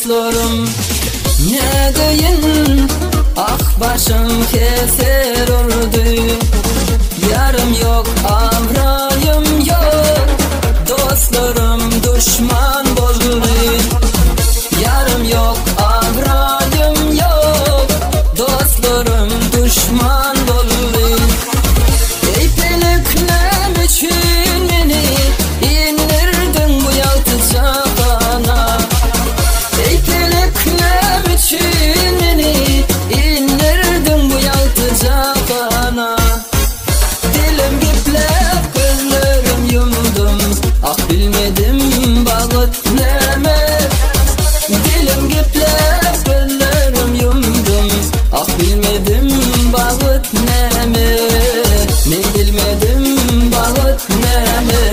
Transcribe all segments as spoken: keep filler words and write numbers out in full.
dostlarım. Ne deyin, ah başım keser oldu. Yarım yok, avrayım yok, dostlarım düşman oldu. Yarım yok, avrayım yok, dostlarım düşman oldu. Ey peleknem için beni indirdin bu yaltıca bana. Ey peleknem için beni indirdin bu yaltıca bana. Dilim giplep gözlerim yumdum, ah bilmedim bağıt neme. Dilim giplep gözlerim yumdum, ah bilmedim bağıt neme. Ne bilmedim bağıt neme.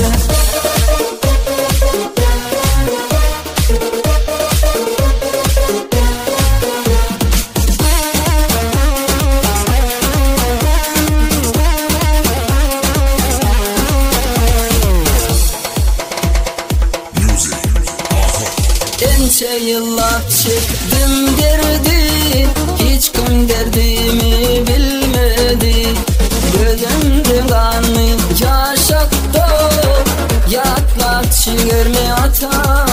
Ence yıllar çektim derdi, hiç kim derdimi bilmedi. Gözümde kanlı yaş aktı, yatlar çiğirme ata.